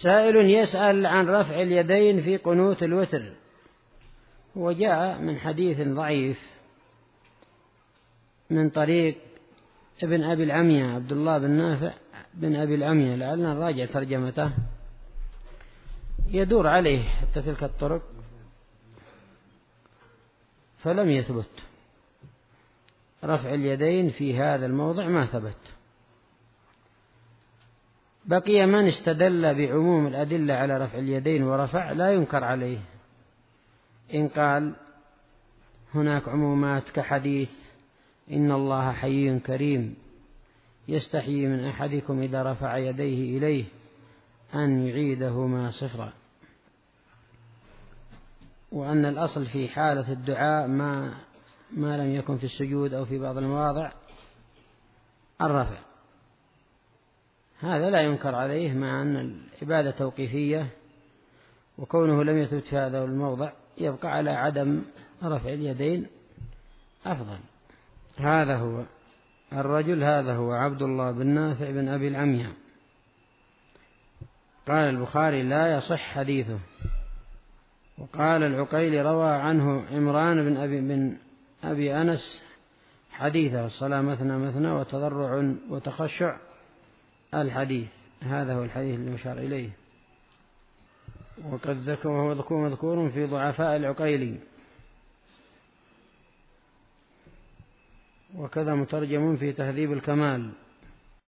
سائل يسأل عن رفع اليدين في قنوت الوتر، وجاء من حديث ضعيف من طريق ابن أبي العمية عبد الله بن نافع بن أبي العمية، لعلنا نراجع ترجمته، يدور عليه حتى تلك الطرق فلم يثبت رفع اليدين في هذا الموضع، ما ثبت. بقي من استدل بعموم الأدلة على رفع اليدين ورفع، لا ينكر عليه إن قال هناك عمومات كحديث إن الله حيي كريم يستحيي من أحدكم إذا رفع يديه إليه أن يعيدهما صفرا، وأن الأصل في حالة الدعاء ما لم يكن في السجود أو في بعض المواضع الرفع، هذا لا ينكر عليه، مع أن العبادة توقيفية، وكونه لم يثبت في هذا الموضع يبقى على عدم رفع اليدين أفضل. هذا هو الرجل، هذا هو عبد الله بن نافع بن أبي العمية. قال البخاري لا يصح حديثه. وقال العقيلي روى عنه عمران بن أبي أنس حديثه الصلاة مثنى مثنى وتضرع وتخشع الحديث، هذا هو الحديث المشار إليه، وقد ذكر وهو مذكور في ضعفاء العقيلي، وكذا مترجم في تهذيب الكمال.